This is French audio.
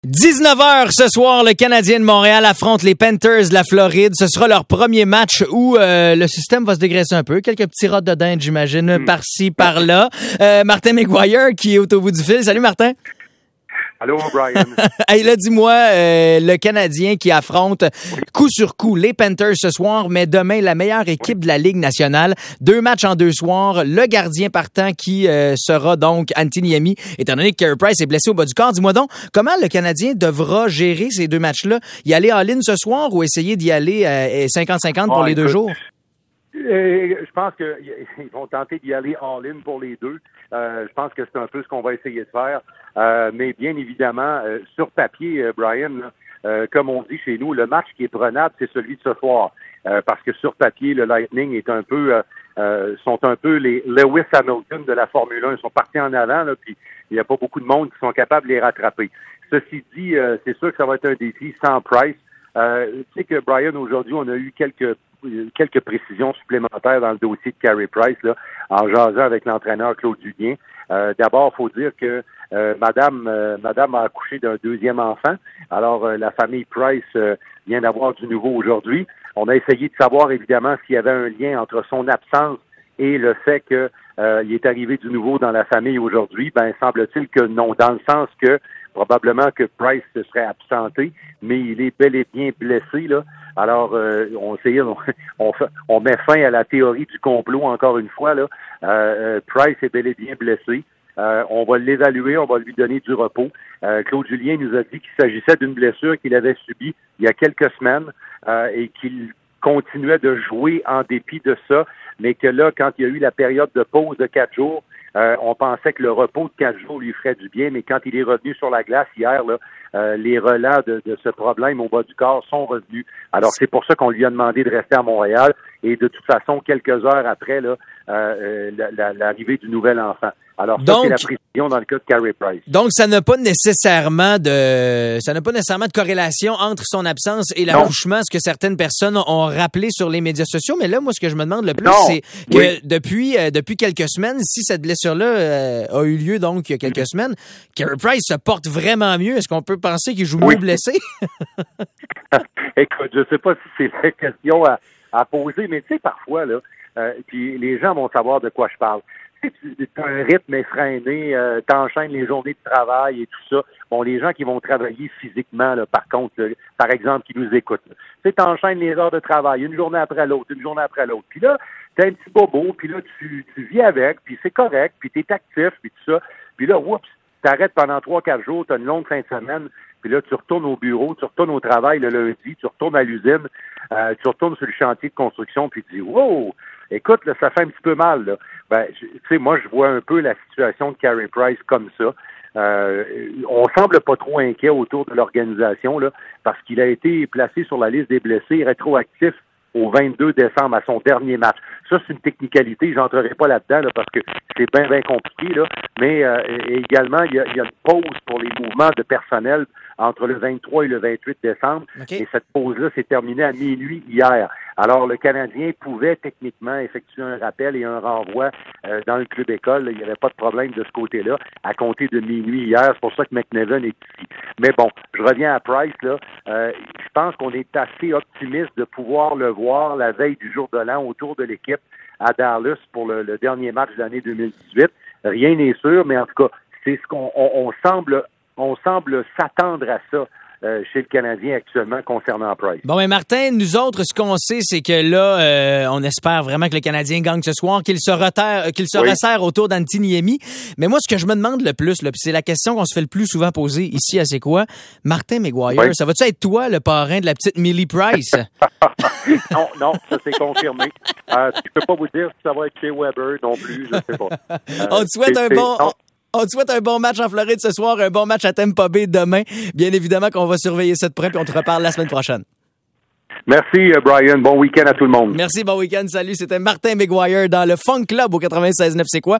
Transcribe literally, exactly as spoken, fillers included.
dix-neuf heures ce soir, le Canadien de Montréal affronte les Panthers de la Floride. Ce sera leur premier match où euh, le système va se dégraisser un peu. Quelques petits rottes de dinde, j'imagine, mm. par-ci, par-là. Euh, Martin McGuire qui est au bout du fil. Salut Martin. Allô, Brian. Hey, là, dis-moi, euh, le Canadien qui affronte coup sur coup les Panthers ce soir, mais demain, la meilleure équipe de la Ligue nationale. Deux matchs en deux soirs. Le gardien partant qui euh, sera donc Antti Niemi, étant donné que Carey Price est blessé au bas du corps. Dis-moi donc, comment le Canadien devra gérer ces deux matchs-là? Y aller all-in ce soir ou essayer d'y aller euh, cinquante cinquante pour oh, les écoute, deux jours? Euh, je pense qu'ils vont tenter d'y aller all-in pour les deux. Euh, je pense que c'est un peu ce qu'on va essayer de faire. Euh, mais bien évidemment, euh, sur papier, euh, Brian, euh, comme on dit chez nous, le match qui est prenable, c'est celui de ce soir. Euh, parce que sur papier, le Lightning est un peu euh, euh, sont un peu les Lewis Hamilton de la Formule un. Ils sont partis en avant, là, puis il n'y a pas beaucoup de monde qui sont capables de les rattraper. Ceci dit, euh, c'est sûr que ça va être un défi sans Price. Euh, tu sais que, Brian, aujourd'hui, on a eu quelques quelques précisions supplémentaires dans le dossier de Carey Price, là, en jasant avec l'entraîneur Claude Julien. Euh, d'abord, il faut dire que euh, Madame euh, Madame a accouché d'un deuxième enfant. Alors, euh, la famille Price euh, vient d'avoir du nouveau aujourd'hui. On a essayé de savoir, évidemment, s'il y avait un lien entre son absence et le fait que euh, il est arrivé du nouveau dans la famille aujourd'hui. Ben, semble-t-il que non, dans le sens que probablement que Price se serait absenté, mais il est bel et bien blessé, là. Alors, euh, on, on, on, on met fin à la théorie du complot, encore une fois, là. Euh, Price est bel et bien blessé. Euh, on va l'évaluer, on va lui donner du repos. Euh, Claude Julien nous a dit qu'il s'agissait d'une blessure qu'il avait subie il y a quelques semaines euh, et qu'il continuait de jouer en dépit de ça, mais que là, quand il y a eu la période de pause de quatre jours, euh, on pensait que le repos de quatre jours lui ferait du bien, mais quand il est revenu sur la glace hier, là, euh, les relents de, de ce problème au bas du corps sont revenus. Alors, c'est pour ça qu'on lui a demandé de rester à Montréal et de toute façon, quelques heures après là, euh, la, la, l'arrivée du nouvel enfant. Alors, ça, donc, c'est la précision dans le cas de Carey Price. Donc, ça n'a pas nécessairement de ça n'a pas nécessairement de corrélation entre son absence et l'accouchement, non. Ce que certaines personnes ont rappelé sur les médias sociaux. Mais là, moi, ce que je me demande le plus, non. c'est que oui. depuis euh, depuis quelques semaines, si cette blessure-là euh, a eu lieu, donc, il y a quelques mm-hmm. semaines, Carey Price se porte vraiment mieux. Est-ce qu'on peut penser qu'il joue oui. mieux blessé? Écoute, je sais pas si c'est la question à, à poser, mais tu sais, parfois, là, euh, puis les gens vont savoir de quoi je parle. Tu as un rythme effréné, euh, t'enchaînes les journées de travail et tout ça. Bon, les gens qui vont travailler physiquement, là, par contre, là, par exemple, qui nous écoutent, tu sais, t'enchaînes les heures de travail, une journée après l'autre, une journée après l'autre. Puis là, t'as un petit bobo, puis là, tu, tu vis avec, puis c'est correct, puis t'es actif, puis tout ça. Puis là, oups, t'arrêtes pendant trois, quatre jours, t'as une longue fin de semaine, puis là, tu retournes au bureau, tu retournes au travail le lundi, tu retournes à l'usine, euh, tu retournes sur le chantier de construction, puis tu dis, wow! Écoute, là, ça fait un petit peu mal, là. Ben, tu sais, moi, je vois un peu la situation de Carey Price comme ça. Euh, on semble pas trop inquiet autour de l'organisation, là, parce qu'il a été placé sur la liste des blessés rétroactifs au vingt-deux décembre à son dernier match. Ça, c'est une technicalité, j'entrerai pas là-dedans, là, parce que c'est bien, bien compliqué, là. Mais euh, également, il y, a, il y a une pause pour les mouvements de personnel entre le vingt-trois et le vingt-huit décembre. Okay. Et cette pause-là s'est terminée à minuit hier. Alors, le Canadien pouvait techniquement effectuer un rappel et un renvoi euh, dans le club école. Il n'y avait pas de problème de ce côté-là à compter de minuit hier. C'est pour ça que McNevin est ici. Mais bon, je reviens à Price, là. Euh, je pense qu'on est assez optimiste de pouvoir le voir la veille du jour de l'an autour de l'équipe à Dallas pour le, le dernier match de l'année deux mille dix-huit. Rien n'est sûr, mais en tout cas, c'est ce qu'on on, on semble on semble s'attendre à ça euh, chez le Canadien actuellement concernant Price. Bon, mais Martin, nous autres, ce qu'on sait, c'est que là, euh, on espère vraiment que le Canadien gagne ce soir, qu'il se, reterre, qu'il se oui. resserre autour d'Antti Niemi. Mais moi, ce que je me demande le plus, là, puis c'est la question qu'on se fait le plus souvent poser ici à C'est quoi? Martin McGuire, oui. ça va-tu être toi, le parrain de la petite Millie Price? non, non, ça c'est confirmé. Euh, je peux pas vous dire si ça va être chez Weber non plus, je sais pas. Euh, on te souhaite un bon... On... On te souhaite un bon match en Floride ce soir, un bon match à Tampa Bay demain. Bien évidemment qu'on va surveiller ça de près, puis on te reparle la semaine prochaine. Merci, Brian. Bon week-end à tout le monde. Merci, bon week-end. Salut, c'était Martin McGuire dans le Funk Club au quatre-vingt-seize neuf C'est quoi?